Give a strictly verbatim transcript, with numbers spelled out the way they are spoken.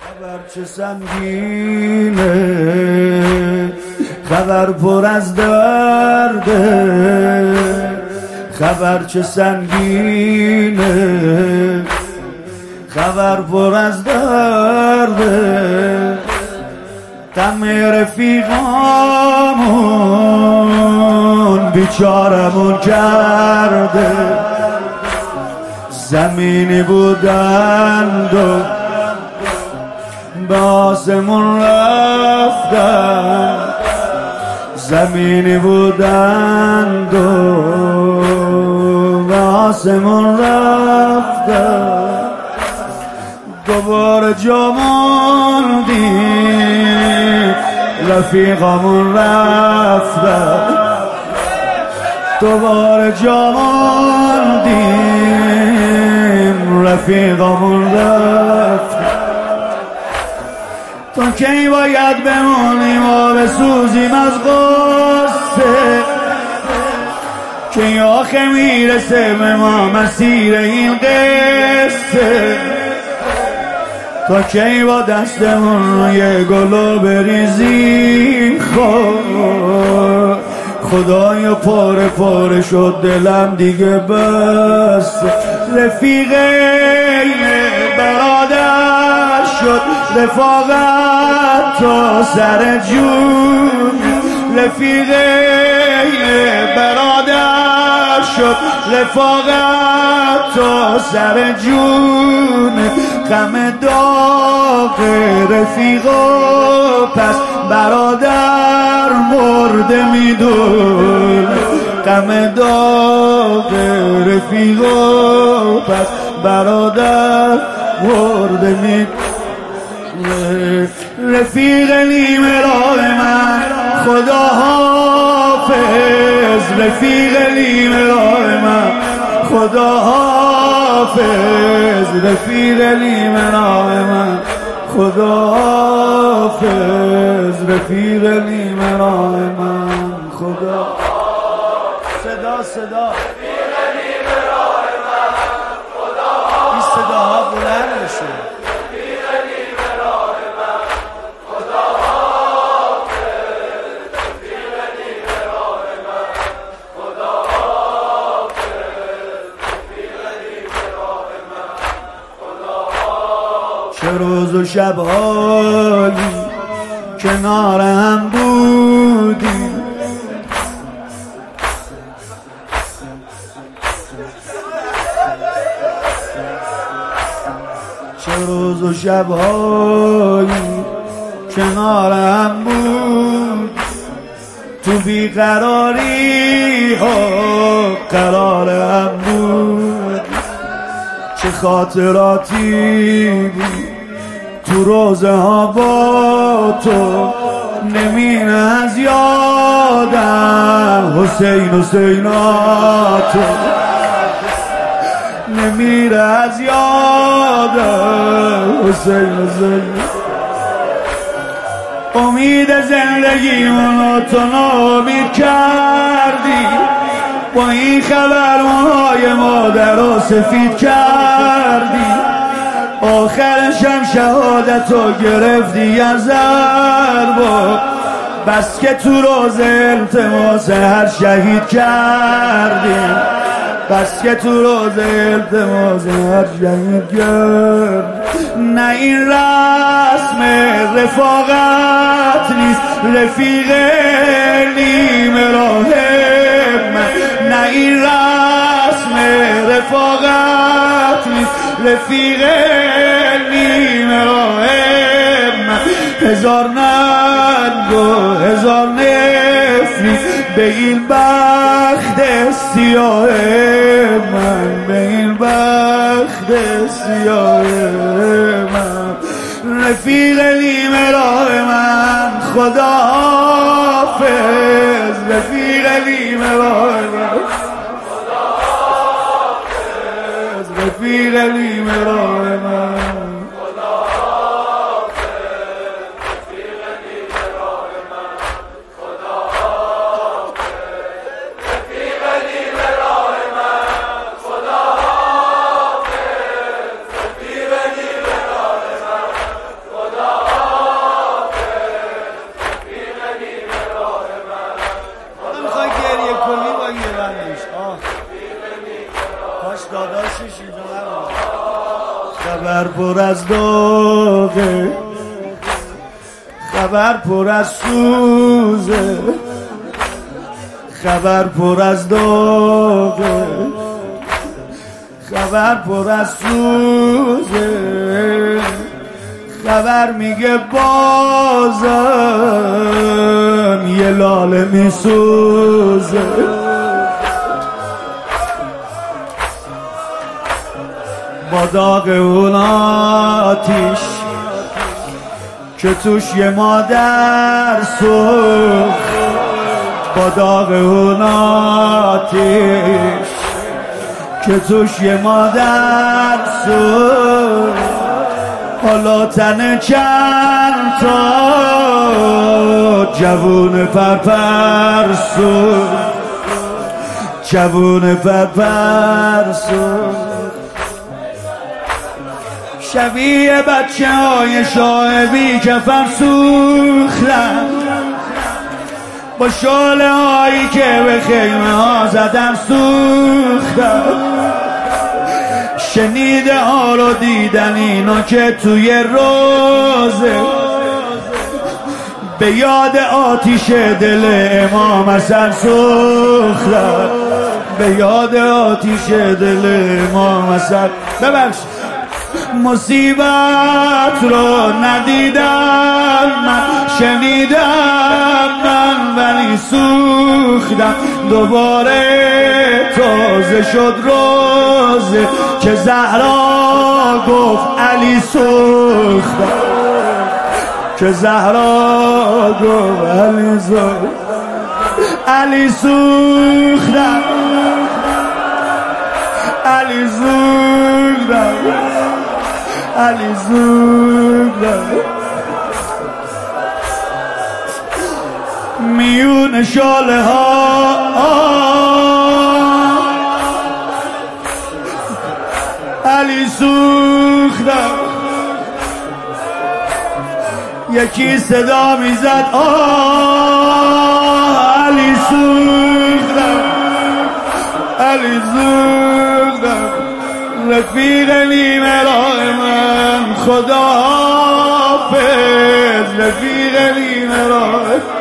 خبر چه سنگینه، خبر پر از درده، خبر چه سنگینه، خبر پر از درده. غم رفیقامون بیچارمون کرده، زمینی بودند و به آسمون رفتن، زمینی بودند و به آسمون رفتن. دوباره جا موندیم رفیقامون رفتن، دوباره جا موندیم رفیقامون رفتن. تا کی باید بمونیم و بسوزیم از غصه، که آخه میرسه به ما مسیر این قصه. تا کی با دستمون یه گلو بریزیم خود، خدایا پاره پاره شد دلم دیگه بس. رفیق برادر شد رفاقت تا سر جون، رفیق برادر شد رفاقت تا سر جون. غم داغ رفیقا پس برادر مرده میدون، غم داغ رفیقا پس برادر مرده میدون. رفیق نیمه راه من خدا حافظ، رفیق نیمه راه من خدا حافظ، رفیق نیمه راه من خدا حافظ، رفیق نیمه راه من خدا. صدا صدا رفیق نیمه راه من خدا حافظ، این صداها بلند بشه. چه روز و شب‌هایی کنار هم بودیم، چه روز و شب‌هایی کنار هم بود. تو بیقراری ها قرار هم بود، چه خاطراتی تو روزه ها با تو نمینه از یادم. حسین حسیناتو نمیره از یادم، حسین حسین. امید زندگیمونو تو ناامید کردی، با این خبر اونهای مادر رو سفید کردی. آخرشم شهادتو گرفتی از ضربا، بس که تو روز التماس هر شهید کردی، بس که تو روز التماس هر شهید کردی. نه این رسم رفاقت نیست رفیق نیمه راه من، نه این رسم رفاقت نیست رفیق نیمه راه من. هزار ننگ و هزار نفری به این بخت سیاه من، به این بخت سیاه من. رفیق نیمه راه من خدا حافظ، رفیق نیمه راه من خدا حافظ، رفیق نیمه راه من خدا حافظ، رفیق نیمه راه من خدا حافظ، رفیق نیمه راه من خدا حافظ، رفیق نیمه راه من خدا خبر پر از داغه، خبر پر از سوزه، خبر پر از داغه، خبر پر از سوزه، خبر میگه بازم یه لاله میسوزه. با داغ اون آتیش که توش یه مادر سوخت، با داغ اون آتیش که توش یه مادر سوخت، حالا تن چند تا جوون پرپر سوخت، جوون پرپر سوخت. شبیه بچه های شاه بی کفن سوختن، با شاله هایی که به خیمه ها زدن سوختن. شنیده ها رو دیدن اینا که توی روزه، به یاد آتیش دل امام حسن سوختن، به یاد آتیش دل امام حسن. ببخش مصیبت رو ندیدم من، شنیدم من ولی سوختم. دوباره تازه شد روزه که زهرا گفت علی سوختم، که زهرا گفت علی سوختم، علی سوختم، علی سوختم، علی سوختم. میون شاله ها علی سوختم. یکی صدا میزد آه علی سوختم، علی سوختم. رفیق نیمه راه من خدا حافظ، رفیق نیمه راه